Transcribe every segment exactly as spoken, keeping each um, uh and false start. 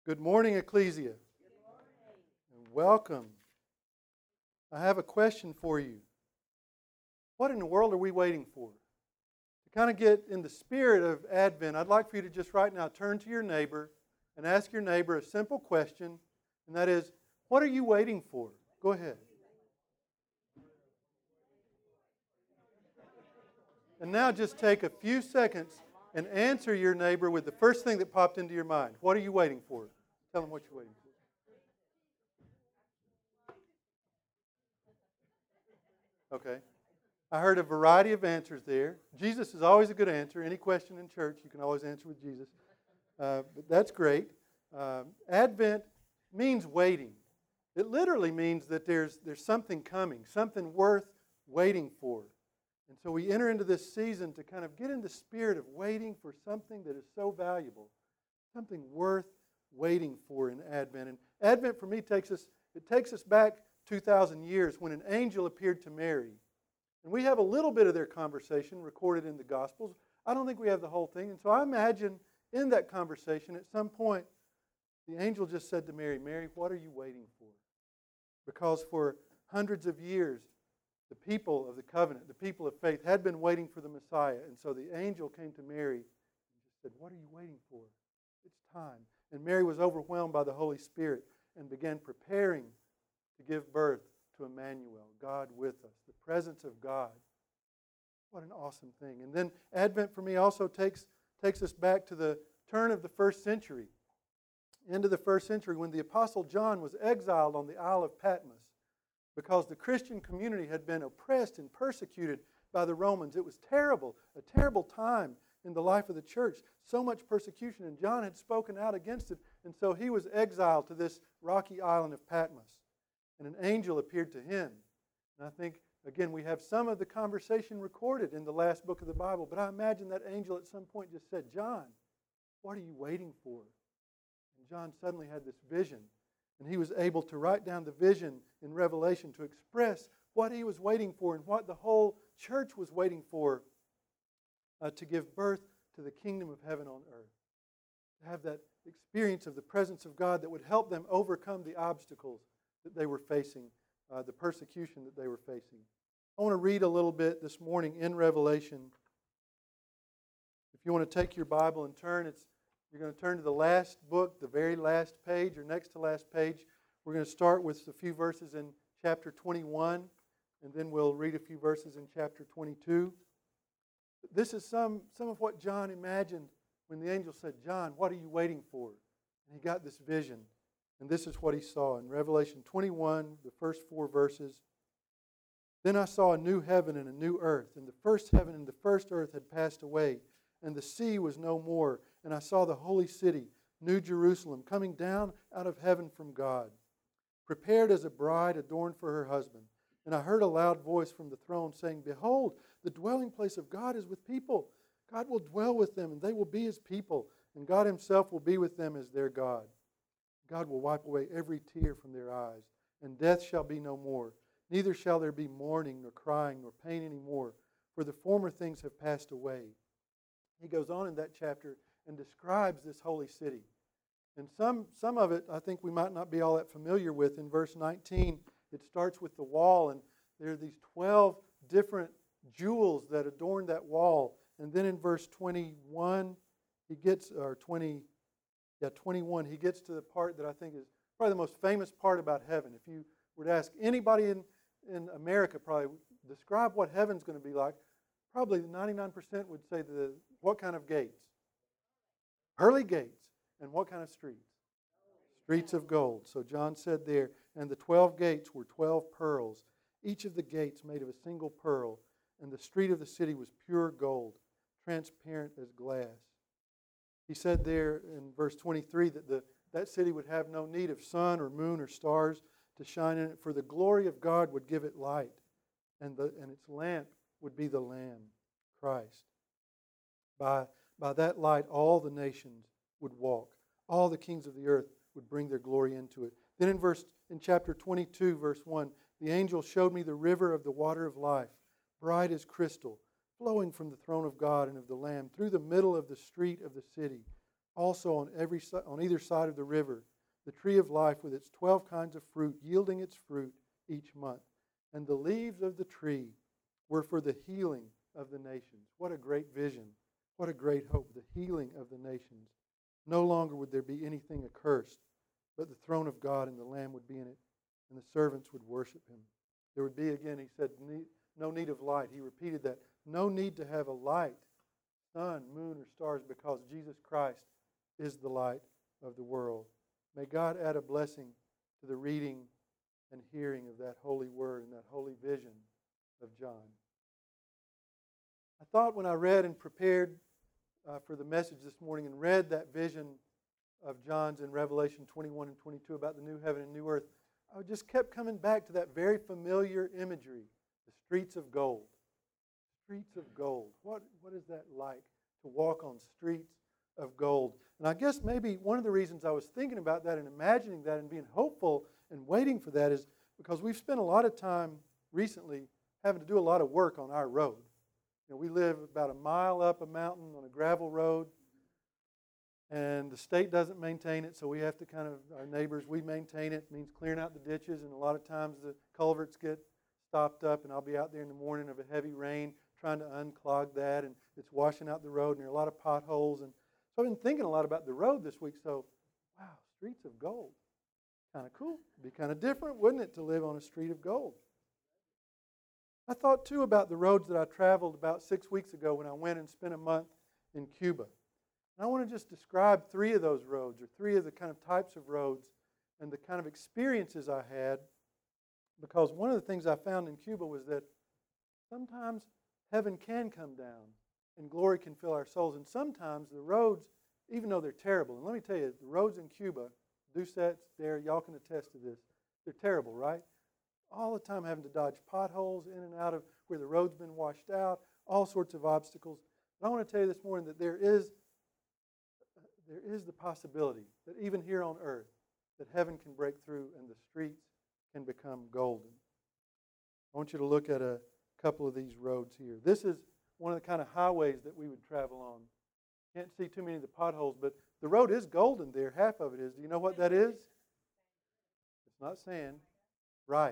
Good morning, Ecclesia. And welcome. I have a question for you. What in the world are we waiting for? To kind of get in the spirit of Advent, I'd like for you to just right now turn to your neighbor and ask your neighbor a simple question, and that is, what are you waiting for? Go ahead. And now just take a few seconds and answer your neighbor with the first thing that popped into your mind. What are you waiting for? Tell them what you're waiting for. Okay. I heard a variety of answers there. Jesus is always a good answer. Any question in church, you can always answer with Jesus. Uh, but that's great. Uh, Advent means waiting. It literally means that there's, there's something coming, something worth waiting for. And so we enter into this season to kind of get in the spirit of waiting for something that is so valuable, something worth waiting for in Advent. And Advent for me takes us, it takes us back two thousand years when an angel appeared to Mary. And we have a little bit of their conversation recorded in the Gospels. I don't think we have the whole thing. And so I imagine in that conversation at some point, the angel just said to Mary, Mary, what are you waiting for? Because for hundreds of years, the people of the covenant, the people of faith, had been waiting for the Messiah. And so the angel came to Mary and just said, what are you waiting for? It's time. And Mary was overwhelmed by the Holy Spirit and began preparing to give birth to Emmanuel, God with us, the presence of God. What an awesome thing. And then Advent for me also takes, takes us back to the turn of the first century, into the first century when the Apostle John was exiled on the Isle of Patmos because the Christian community had been oppressed and persecuted by the Romans. It was terrible, a terrible time in the life of the church. So much persecution, and John had spoken out against it, and so he was exiled to this rocky island of Patmos. And an angel appeared to him. And I think, again, we have some of the conversation recorded in the last book of the Bible, but I imagine that angel at some point just said, John, what are you waiting for? And John suddenly had this vision, and he was able to write down the vision in Revelation to express what he was waiting for and what the whole church was waiting for uh, to give birth to the kingdom of heaven on earth. To have that experience of the presence of God that would help them overcome the obstacles that they were facing, uh, the persecution that they were facing. I want to read a little bit this morning in Revelation. If you want to take your Bible and turn, it's you're going to turn to the last book, the very last page, or next to last page. We're going to start with a few verses in chapter twenty-one, and then we'll read a few verses in chapter twenty-two. This is some, some of what John imagined when the angel said, John, what are you waiting for? And he got this vision. And this is what he saw in Revelation twenty-one, the first four verses. Then I saw a new heaven and a new earth, and the first heaven and the first earth had passed away, and the sea was no more. And I saw the holy city, New Jerusalem, coming down out of heaven from God, prepared as a bride adorned for her husband. And I heard a loud voice from the throne saying, Behold, the dwelling place of God is with people. God will dwell with them, and they will be His people, and God Himself will be with them as their God. God will wipe away every tear from their eyes, and death shall be no more. Neither shall there be mourning, nor crying, nor pain any more, for the former things have passed away. He goes on in that chapter and describes this holy city. And some, some of it I think we might not be all that familiar with. In verse nineteen, it starts with the wall, and there are these twelve different jewels that adorn that wall. And then in verse twenty-one, he gets, or twenty, yeah, twenty-one, he gets to the part that I think is probably the most famous part about heaven. If you were to ask anybody in, in America, probably describe what heaven's going to be like, probably ninety-nine percent would say the what kind of gates? Pearly gates. And what kind of streets? Streets of gold. So John said there, and the twelve gates were twelve pearls, each of the gates made of a single pearl, and the street of the city was pure gold, transparent as glass. He said there in verse twenty-three that the, that city would have no need of sun or moon or stars to shine in it, for the glory of God would give it light, and, the, and its lamp would be the Lamb, Christ. By, by that light all the nations would walk. All the kings of the earth would bring their glory into it. Then in verse in chapter twenty-two, verse one, the angel showed me the river of the water of life, bright as crystal, flowing from the throne of God and of the Lamb through the middle of the street of the city. Also on every si- on either side of the river, the tree of life with its twelve kinds of fruit, yielding its fruit each month. And the leaves of the tree were for the healing of the nations. What a great vision. What a great hope. The healing of the nations. No longer would there be anything accursed, but the throne of God and the Lamb would be in it, and the servants would worship him. There would be, again, he said, no need of light. He repeated that. No need to have a light, sun, moon, or stars, because Jesus Christ is the light of the world. May God add a blessing to the reading and hearing of that holy word and that holy vision of John. I thought when I read and prepared uh, for the message this morning and read that vision of John's in Revelation twenty-one and twenty-two about the new heaven and new earth, I just kept coming back to that very familiar imagery, the streets of gold. Streets of gold. What, what is that like to walk on streets of gold? And I guess maybe one of the reasons I was thinking about that and imagining that and being hopeful and waiting for that is because we've spent a lot of time recently having to do a lot of work on our road. You know, we live about a mile up a mountain on a gravel road, and the state doesn't maintain it, so we have to kind of, our neighbors, we maintain it. It means clearing out the ditches, and a lot of times the culverts get stopped up, and I'll be out there in the morning of a heavy rain trying to unclog that, and it's washing out the road, and there are a lot of potholes. And so I've been thinking a lot about the road this week, so wow, streets of gold. Kind of cool. It'd be kind of different, wouldn't it, to live on a street of gold? I thought, too, about the roads that I traveled about six weeks ago when I went and spent a month in Cuba. And I want to just describe three of those roads, or three of the kind of types of roads and the kind of experiences I had, because one of the things I found in Cuba was that sometimes heaven can come down and glory can fill our souls, and sometimes the roads, even though they're terrible, and let me tell you, the roads in Cuba, Doucette's there, y'all can attest to this, they're terrible, right? All the time having to dodge potholes in and out of where the road's been washed out, all sorts of obstacles. But I want to tell you this morning that there is, there is the possibility that even here on earth, that heaven can break through and the streets can become golden. I want you to look at a couple of these roads here. This is one of the kind of highways that we would travel on. Can't see too many of the potholes, but the road is golden there. Half of it is. Do you know what that is? It's not sand. Rice.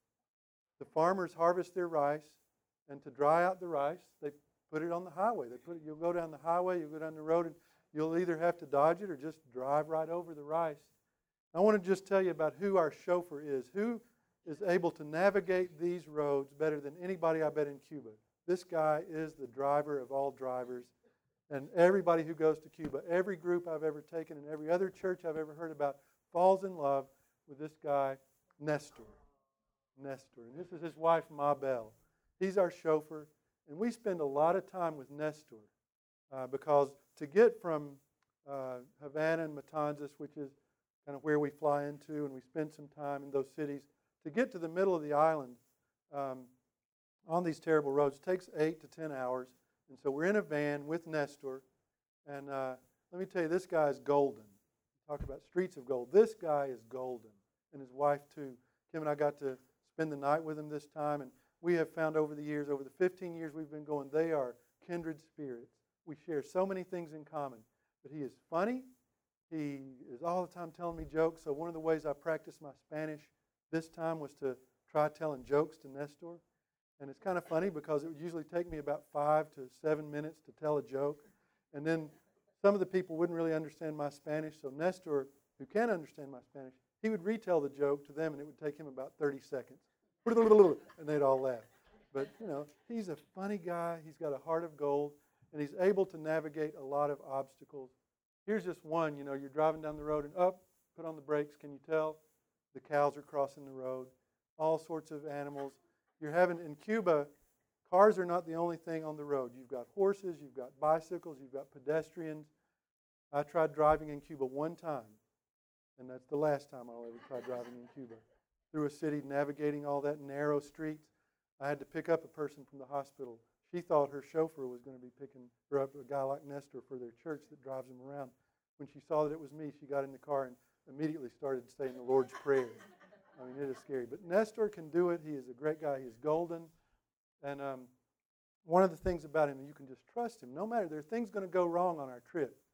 The farmers harvest their rice, and to dry out the rice, they put it on the highway. They put it. You'll go down the highway, you'll go down the road, and you'll either have to dodge it or just drive right over the rice. I want to just tell you about who our chauffeur is, who is able to navigate these roads better than anybody I bet in Cuba. This guy is the driver of all drivers, and everybody who goes to Cuba, every group I've ever taken and every other church I've ever heard about falls in love with this guy, Nestor. Nestor. And this is his wife, Mabel. He's our chauffeur, and we spend a lot of time with Nestor uh, because to get from uh, Havana and Matanzas, which is kind of where we fly into, and we spend some time in those cities, to get to the middle of the island um, on these terrible roads takes eight to ten hours. And so we're in a van with Nestor, and uh, let me tell you, this guy is golden. Talk about streets of gold. This guy is golden, and his wife too. Kim and I got to spend the night with him this time, and we have found over the years, over the fifteen years we've been going, they are kindred spirits. We share so many things in common. But he is funny. He is all the time telling me jokes. So one of the ways I practiced my Spanish this time was to try telling jokes to Nestor. And it's kind of funny because it would usually take me about five to seven minutes to tell a joke. And then some of the people wouldn't really understand my Spanish. So Nestor, who can understand my Spanish, he would retell the joke to them, and it would take him about thirty seconds. And they'd all laugh. But, you know, he's a funny guy. He's got a heart of gold, and he's able to navigate a lot of obstacles. Here's just one. You know, you're driving down the road, and up, put on the brakes. Can you tell? The cows are crossing the road. All sorts of animals. You're having, in Cuba, cars are not the only thing on the road. You've got horses, you've got bicycles, you've got pedestrians. I tried driving in Cuba one time, and that's the last time I'll ever try driving in Cuba. Through a city, navigating all that narrow streets. I had to pick up a person from the hospital. She thought her chauffeur was going to be picking her up, a guy like Nestor, for their church that drives them around. When she saw that it was me, she got in the car and immediately started saying the Lord's Prayer. I mean, it is scary. But Nestor can do it. He is a great guy. He is golden. And um, one of the things about him, you can just trust him. No matter, there are things going to go wrong on our trip.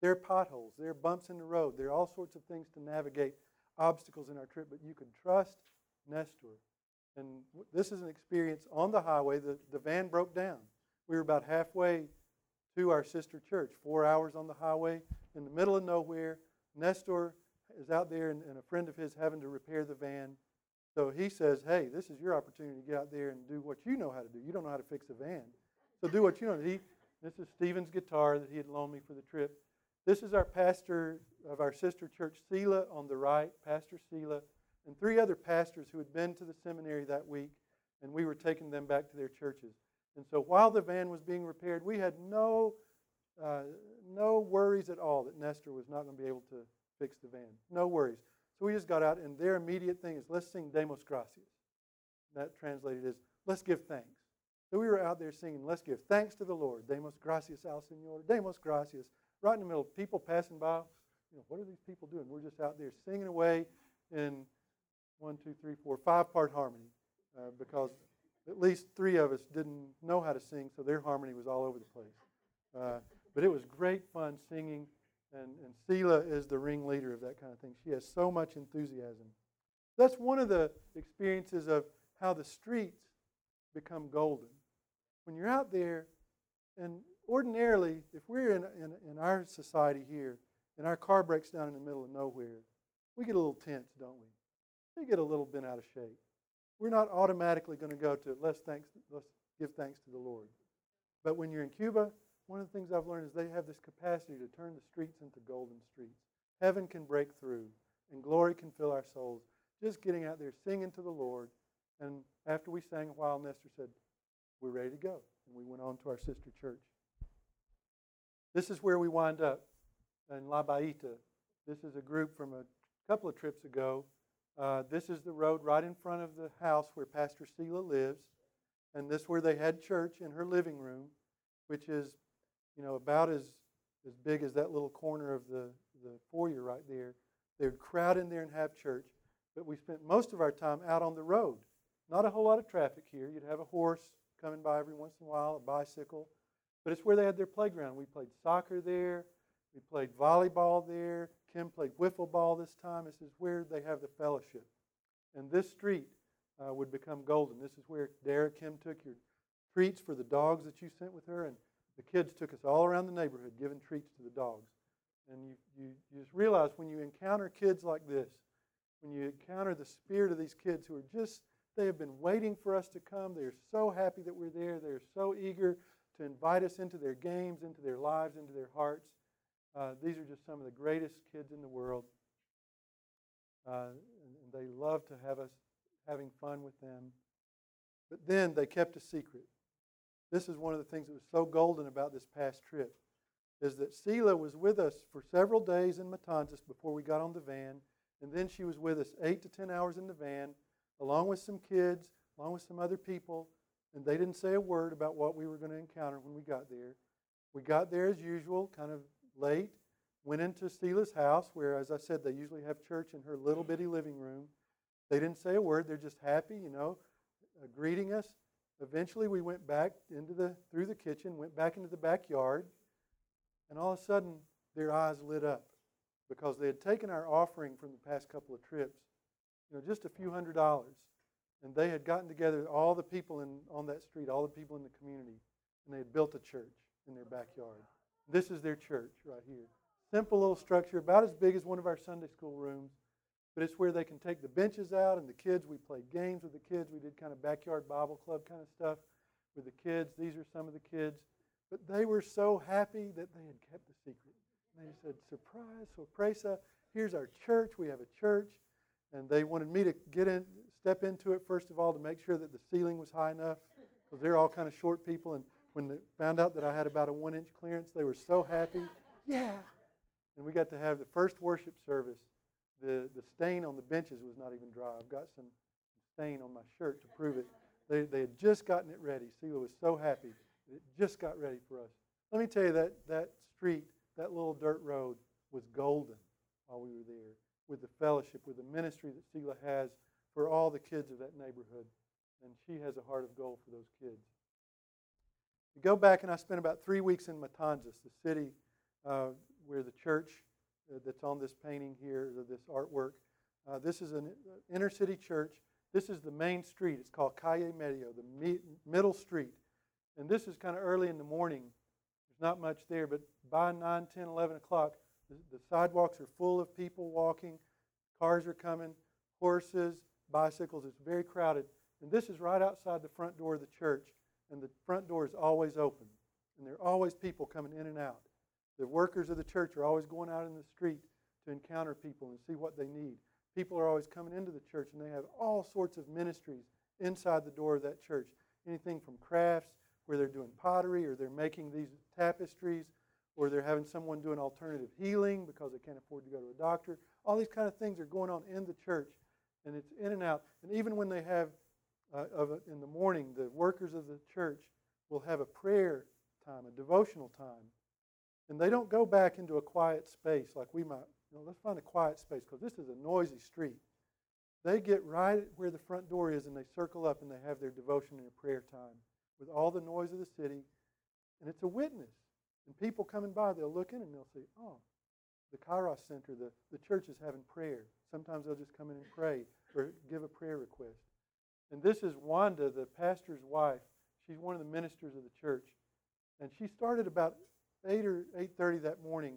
There are potholes. There are bumps in the road. There are all sorts of things to navigate obstacles in our trip, but you can trust Nestor. And this is an experience on the highway. The, the van broke down. We were about halfway to our sister church, four hours on the highway in the middle of nowhere. Nestor is out there, and, and a friend of his having to repair the van. So he says, hey, this is your opportunity to get out there and do what you know how to do. You don't know how to fix a van. So do what you know. He, this is Stephen's guitar that he had loaned me for the trip. This is our pastor of our sister church, Sela, on the right, Pastor Sela, and three other pastors who had been to the seminary that week, and we were taking them back to their churches. And so while the van was being repaired, we had no uh, no worries at all that Nestor was not going to be able to fix the van. No worries. So we just got out, and their immediate thing is, let's sing Demos Gracias. That translated is, let's give thanks. So we were out there singing, let's give thanks to the Lord. Demos Gracias al Señor. Demos Gracias. Right in the middle, people passing by. You know, what are these people doing? We're just out there singing away in one, two, three, four, five-part harmony uh, because at least three of us didn't know how to sing, so their harmony was all over the place. Uh, but it was great fun singing, and, and Sela is the ringleader of that kind of thing. She has so much enthusiasm. That's one of the experiences of how the streets become golden. When you're out there, and ordinarily, if we're in, in, in our society here, and our car breaks down in the middle of nowhere, we get a little tense, don't we? We get a little bent out of shape. We're not automatically going to go to let's thanks, let's give thanks to the Lord. But when you're in Cuba, one of the things I've learned is they have this capacity to turn the streets into golden streets. Heaven can break through, and glory can fill our souls. Just getting out there, singing to the Lord. And after we sang a while, Nestor said, we're ready to go. And we went on to our sister church. This is where we wind up in La Baita. This is a group from a couple of trips ago. Uh, this is the road right in front of the house where Pastor Sela lives. And this is where they had church in her living room, which is, you know, about as, as big as that little corner of the, the foyer right there. They would crowd in there and have church. But we spent most of our time out on the road. Not a whole lot of traffic here. You'd have a horse coming by every once in a while, a bicycle. But it's where they had their playground. We played soccer there. We played volleyball there. Kim played wiffle ball this time. This is where they have the fellowship. And this street uh, would become golden. This is where Dara, Kim took your treats for the dogs that you sent with her. And the kids took us all around the neighborhood giving treats to the dogs. And you, you, you just realize when you encounter kids like this, when you encounter the spirit of these kids who are just, they have been waiting for us to come. They're so happy that we're there. They're so eager to invite us into their games, into their lives, into their hearts. Uh, these are just some of the greatest kids in the world. Uh, and, and they love to have us having fun with them. But then they kept a secret. This is one of the things that was so golden about this past trip, is that Sela was with us for several days in Matanzas before we got on the van. And then she was with us eight to ten hours in the van, along with some kids, along with some other people. And they didn't say a word about what we were going to encounter when we got there. We got there as usual, kind of late, went into Sela's house where, as I said, they usually have church in her little bitty living room. They didn't say a word. They're just happy, you know, uh, greeting us. Eventually we went back into the through the kitchen, went back into the backyard, and all of a sudden their eyes lit up because they had taken our offering from the past couple of trips, you know, just a few hundred dollars. And they had gotten together, all the people in on that street, all the people in the community, and they had built a church in their backyard. This is their church right here. Simple little structure, about as big as one of our Sunday school rooms, but it's where they can take the benches out and the kids. We played games with the kids. We did kind of backyard Bible club kind of stuff with the kids. These are some of the kids. But they were so happy that they had kept the secret. And they said, surprise, sorpresa, here's our church. We have a church. And they wanted me to get in, step into it, first of all, to make sure that the ceiling was high enough, because they're all kind of short people. And when they found out that I had about a one-inch clearance, they were so happy. Yeah. And we got to have the first worship service. The, the stain on the benches was not even dry. I've got some stain on my shirt to prove it. They, they had just gotten it ready. Sela was so happy. It just got ready for us. Let me tell you, that, that street, that little dirt road was golden while we were there, with the fellowship, with the ministry that Sela has for all the kids of that neighborhood. And she has a heart of gold for those kids. We go back, and I spent about three weeks in Matanzas, the city. Uh, where the church uh, that's on this painting here, this artwork. Uh, this is an inner city church. This is the main street. It's called Calle Medio, the me- middle street. And this is kind of early in the morning. There's not much there, but by nine, ten, eleven o'clock, the, the sidewalks are full of people walking. Cars are coming, horses, bicycles. It's very crowded. And this is right outside the front door of the church. And the front door is always open. And there are always people coming in and out. The workers of the church are always going out in the street to encounter people and see what they need. People are always coming into the church, and they have all sorts of ministries inside the door of that church. Anything from crafts, where they're doing pottery, or they're making these tapestries, or they're having someone doing alternative healing because they can't afford to go to a doctor. All these kind of things are going on in the church, and it's in and out. And even when they have, uh, of a, in the morning, the workers of the church will have a prayer time, a devotional time. And they don't go back into a quiet space like we might. You know, let's find a quiet space because this is a noisy street. They get right where the front door is and they circle up and they have their devotion and prayer time with all the noise of the city. And it's a witness. And people coming by, they'll look in and they'll say, oh, the Kairos Center, the, the church is having prayer. Sometimes they'll just come in and pray or give a prayer request. And this is Wanda, the pastor's wife. She's one of the ministers of the church. And she started about eight or eight thirty that morning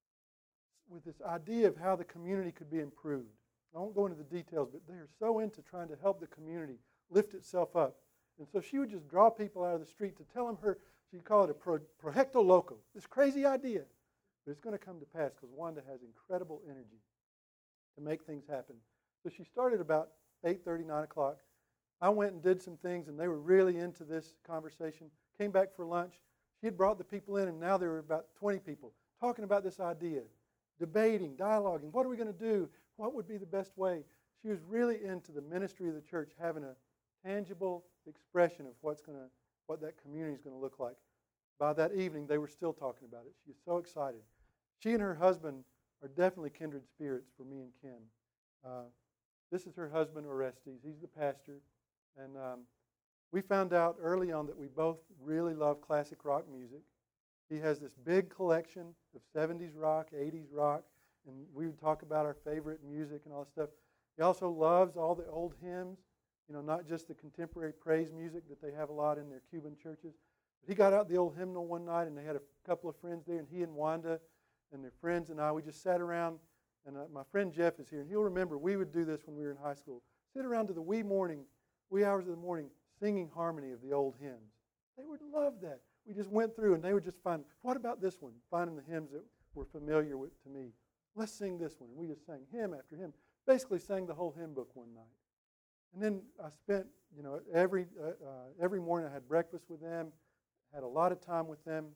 with this idea of how the community could be improved. I won't go into the details, but they are so into trying to help the community lift itself up. And so she would just draw people out of the street to tell them her, she'd call it a pro, proyecto loco, this crazy idea. But it's going to come to pass because Wanda has incredible energy to make things happen. So she started about eight thirty, nine o'clock. I went and did some things, and they were really into this conversation. Came back for lunch. She had brought the people in, and now there were about twenty people talking about this idea, debating, dialoguing. What are we going to do? What would be the best way? She was really into the ministry of the church, having a tangible expression of what's going to, what that community is going to look like. By that evening, they were still talking about it. She was so excited. She and her husband are definitely kindred spirits for me and Kim. Uh, this is her husband, Orestes. He's the pastor. And um, we found out early on that we both really love classic rock music. He has this big collection of seventies rock, eighties rock, and we would talk about our favorite music and all that stuff. He also loves all the old hymns, you know, not just the contemporary praise music that they have a lot in their Cuban churches. But he got out the old hymnal one night, and they had a couple of friends there, and he and Wanda and their friends and I, we just sat around, and uh, my friend Jeff is here, and he'll remember we would do this when we were in high school. Sit around to the wee morning, wee hours of the morning, singing harmony of the old hymns. They would love that. We just went through, and they would just find, what about this one? Finding the hymns that were familiar with to me. Let's sing this one. And we just sang hymn after hymn. Basically sang the whole hymn book one night. And then I spent, you know, every uh, uh, every morning I had breakfast with them, had a lot of time with them.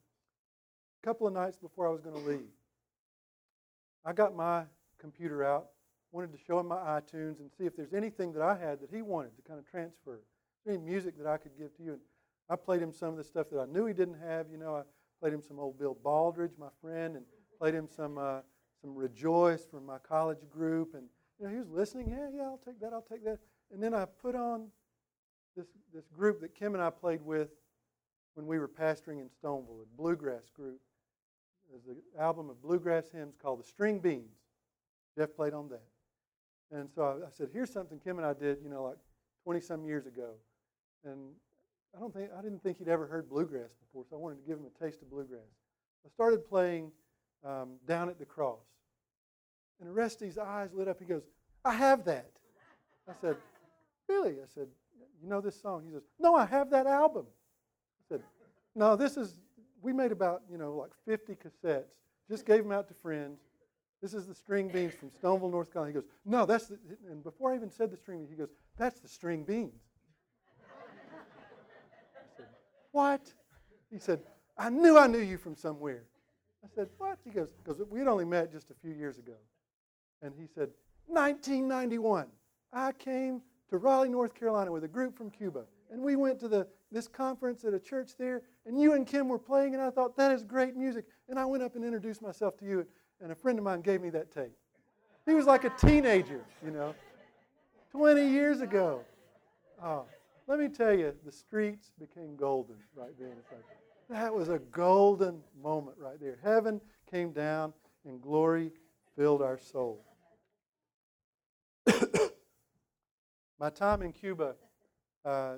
A couple of nights before I was going to leave, I got my computer out, wanted to show him my iTunes and see if there's anything that I had that he wanted to kind of transfer. Any music that I could give to you. And I played him some of the stuff that I knew he didn't have. You know, I played him some old Bill Baldridge, my friend, and played him some uh, some Rejoice from my college group. And you know, he was listening. Yeah, yeah, I'll take that. I'll take that. And then I put on this this group that Kim and I played with when we were pastoring in Stoneville, a bluegrass group. There's an album of bluegrass hymns called the String Beans. Jeff played on that. And so I, I said, here's something Kim and I did, you know, like twenty-some years ago. And I don't think I didn't think he'd ever heard bluegrass before, so I wanted to give him a taste of bluegrass. I started playing um, Down at the Cross. And Orestes' eyes lit up. He goes, I have that. I said, really? I said, you know this song? He says, no, I have that album. I said, no, this is, we made about, you know, like fifty cassettes. Just gave them out to friends. This is the String Beans from Stoneville, North Carolina. He goes, no, that's the, and before I even said the String Beans, he goes, that's the String Beans. I said, what? He said, I knew I knew you from somewhere. I said, what? He goes, because we had only met just a few years ago. And he said, nineteen ninety-one, I came to Raleigh, North Carolina with a group from Cuba. And we went to the this conference at a church there, and you and Kim were playing, and I thought, that is great music. And I went up and introduced myself to you, and a friend of mine gave me that tape. He was like a teenager, you know, twenty years ago. Oh, let me tell you, the streets became golden right then. It's like, that was a golden moment right there. Heaven came down. and glory filled our soul. My time in Cuba uh,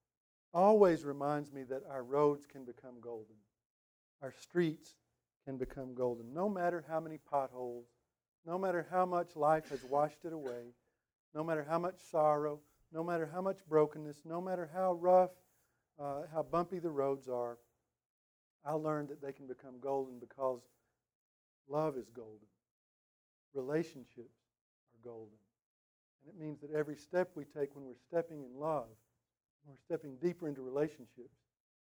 always reminds me that our roads can become golden. Our streets can become golden. No matter how many potholes, no matter how much life has washed it away, no matter how much sorrow, no matter how much brokenness, no matter how rough, uh, how bumpy the roads are, I learned that they can become golden because love is golden. Relationships are golden. And it means that every step we take when we're stepping in love, when we're stepping deeper into relationships,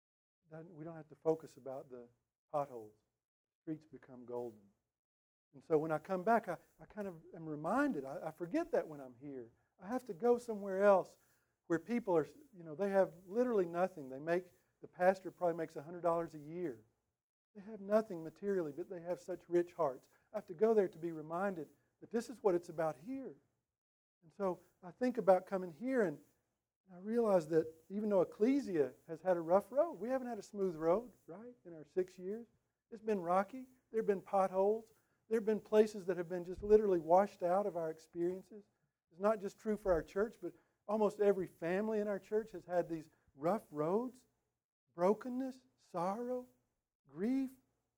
we don't have to focus about the potholes. The streets become golden. And so when I come back, I, I kind of am reminded. I, I forget that when I'm here. I have to go somewhere else where people are, you know, they have literally nothing. They make, the pastor probably makes one hundred dollars a year. They have nothing materially, but they have such rich hearts. I have to go there to be reminded that this is what it's about here. And so I think about coming here, and I realize that even though Ecclesia has had a rough road, we haven't had a smooth road, right, in our six years. It's been rocky. There have been potholes. There have been places that have been just literally washed out of our experiences. It's not just true for our church, but almost every family in our church has had these rough roads, brokenness, sorrow, grief,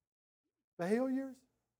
failures.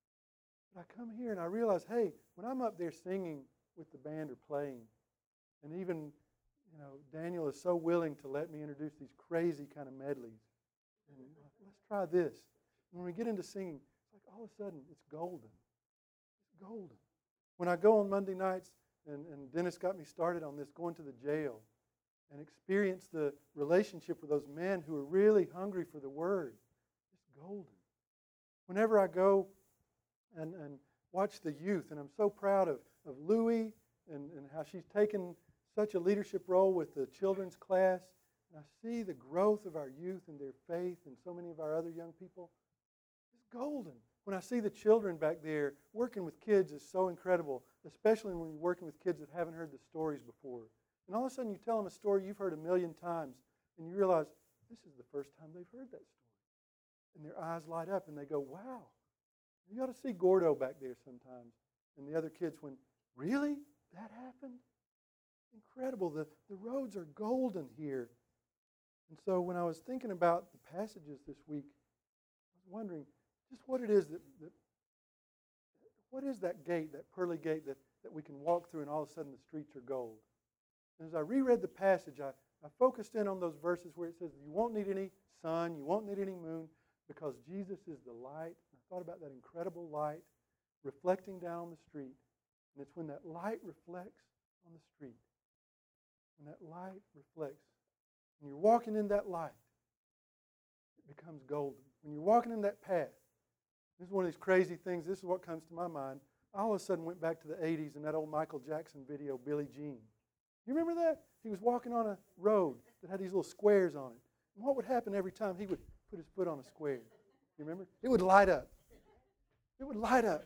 But I come here and I realize, hey, when I'm up there singing with the band or playing, and even, you know, Daniel is so willing to let me introduce these crazy kind of medleys. And let's try this. When we get into singing, it's like all of a sudden it's golden. It's golden. When I go on Monday nights, and, and Dennis got me started on this, going to the jail and experience the relationship with those men who are really hungry for the Word, it's golden. Whenever I go and, and watch the youth, and I'm so proud of, of Louie and, and how she's taken such a leadership role with the children's class, and I see the growth of our youth and their faith and so many of our other young people, it's golden. When I see the children back there, working with kids is so incredible, especially when you're working with kids that haven't heard the stories before. And all of a sudden you tell them a story you've heard a million times, and you realize this is the first time they've heard that story. And their eyes light up, and they go, wow. You ought to see Gordo back there sometimes, and the other kids when, really? That happened? Incredible. The, the roads are golden here. And so when I was thinking about the passages this week, I was wondering just what it is that, that what is that gate, that pearly gate that, that we can walk through and all of a sudden the streets are gold. And as I reread the passage, I, I focused in on those verses where it says you won't need any sun, you won't need any moon, because Jesus is the light. And I thought about that incredible light reflecting down on the street. And it's when that light reflects on the street, when that light reflects, when you're walking in that light, it becomes golden. When you're walking in that path, this is one of these crazy things. This is what comes to my mind. I all of a sudden went back to the eighties and that old Michael Jackson video, Billie Jean. You remember that? He was walking on a road that had these little squares on it. And what would happen every time he would put his foot on a square? You remember? It would light up. It would light up.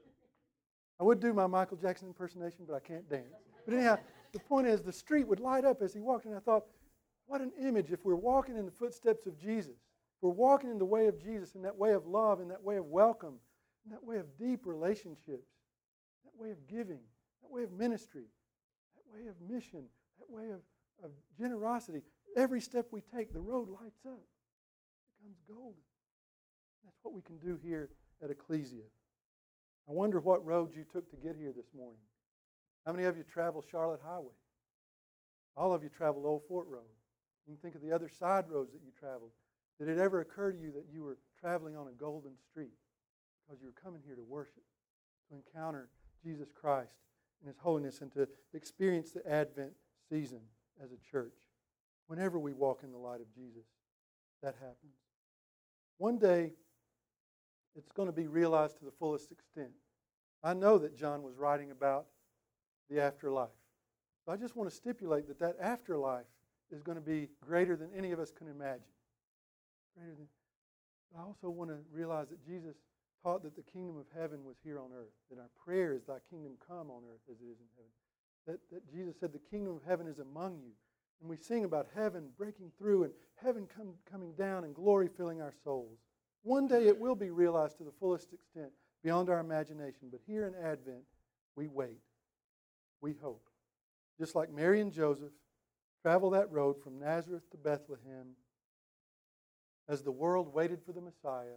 I would do my Michael Jackson impersonation, but I can't dance. But anyhow, the point is the street would light up as he walked, and I thought, what an image if we're walking in the footsteps of Jesus. We're walking in the way of Jesus, in that way of love, in that way of welcome, in that way of deep relationships, that way of giving, that way of ministry, that way of mission, that way of, of generosity. Every step we take, the road lights up. It becomes golden. That's what we can do here at Ecclesia. I wonder what roads you took to get here this morning. How many of you travel Charlotte Highway? All of you travel Old Fort Road. You can think of the other side roads that you traveled. Did it ever occur to you that you were traveling on a golden street because you were coming here to worship, to encounter Jesus Christ and His holiness, and to experience the Advent season as a church? Whenever we walk in the light of Jesus, that happens. One day, it's going to be realized to the fullest extent. I know that John was writing about the afterlife. So I just want to stipulate that that afterlife is going to be greater than any of us can imagine. Greater than. I also want to realize that Jesus taught that the kingdom of heaven was here on earth, that our prayer is, thy kingdom come on earth as it is in heaven. That, that Jesus said the kingdom of heaven is among you. And we sing about heaven breaking through and heaven come, coming down and glory filling our souls. One day it will be realized to the fullest extent beyond our imagination. But here in Advent, we wait. We hope. Just like Mary and Joseph travel that road from Nazareth to Bethlehem, as the world waited for the Messiah,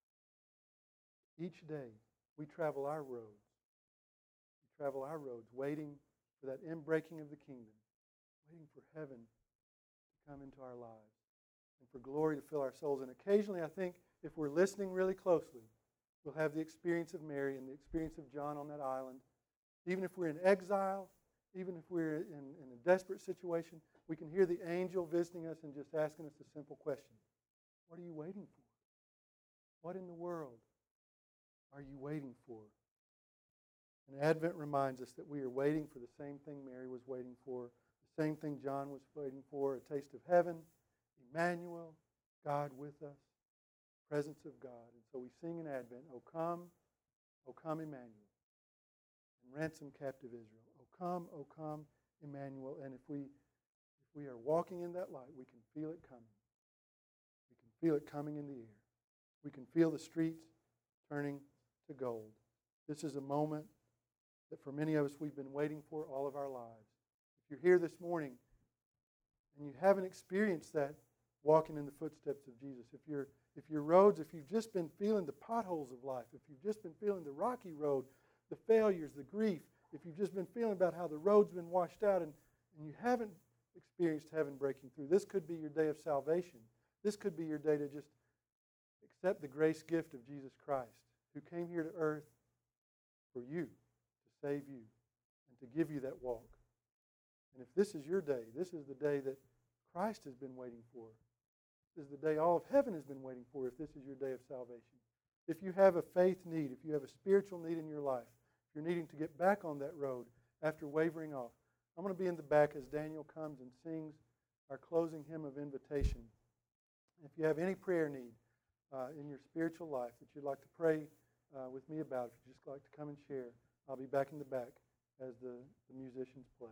each day we travel our roads. We travel our roads, waiting for that inbreaking of the kingdom, waiting for heaven to come into our lives and for glory to fill our souls. And occasionally, I think, if we're listening really closely, we'll have the experience of Mary and the experience of John on that island. Even if we're in exile, even if we're in, in a desperate situation, we can hear the angel visiting us and just asking us a simple question. What are you waiting for? What in the world are you waiting for? And Advent reminds us that we are waiting for the same thing Mary was waiting for, the same thing John was waiting for, a taste of heaven, Emmanuel, God with us, presence of God. And so we sing in Advent, O come, O come Emmanuel, and ransom captive Israel. O come, O come Emmanuel. And if we if we are walking in that light, we can feel it coming. We can feel it coming in the air. We can feel the streets turning to gold. This is a moment that for many of us we've been waiting for all of our lives. If you're here this morning and you haven't experienced that walking in the footsteps of Jesus, if your if your roads, if you've just been feeling the potholes of life, if you've just been feeling the rocky road, the failures, the grief, if you've just been feeling about how the road's been washed out and, and you haven't experienced heaven breaking through, this could be your day of salvation. This could be your day to just accept the grace gift of Jesus Christ, who came here to earth for you, to save you, and to give you that walk. And if this is your day, this is the day that Christ has been waiting for. This is the day all of heaven has been waiting for, if this is your day of salvation. If you have a faith need, if you have a spiritual need in your life, if you're needing to get back on that road after wavering off, I'm going to be in the back as Daniel comes and sings our closing hymn of invitation. If you have any prayer need uh, in your spiritual life that you'd like to pray uh, with me about, if you'd just like to come and share, I'll be back in the back as the, the musicians play.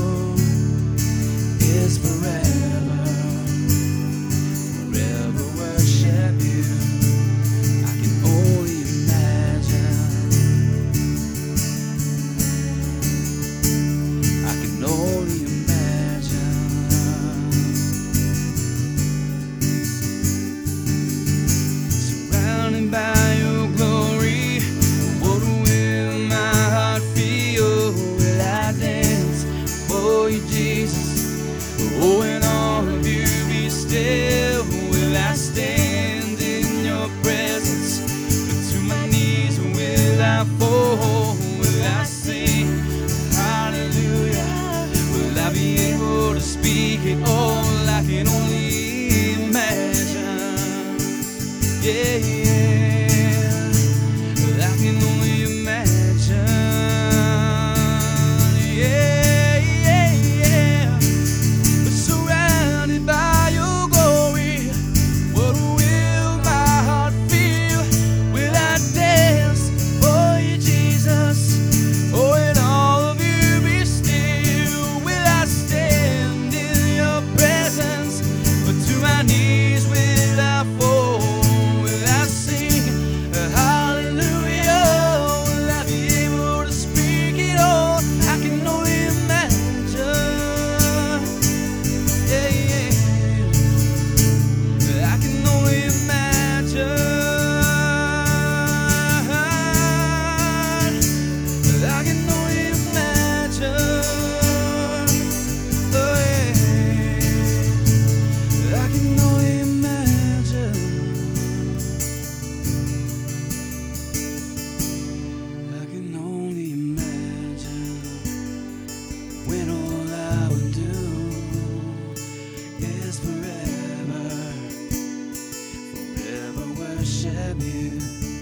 Forever, forever. Yeah, yeah. I can only imagine. Yeah, yeah, yeah. Surrounded by your glory, what will my heart feel? Will I dance for you, Jesus? Oh, in all of you be still. Will I stand in your presence? Or to my knees will I fall? Will I sing hallelujah? Will I be able to speak it all? I can only imagine. Yeah, yeah. I can only imagine. I can only imagine. Oh, yeah. I can only imagine. I can only imagine when all I would do is forever, forever worship you.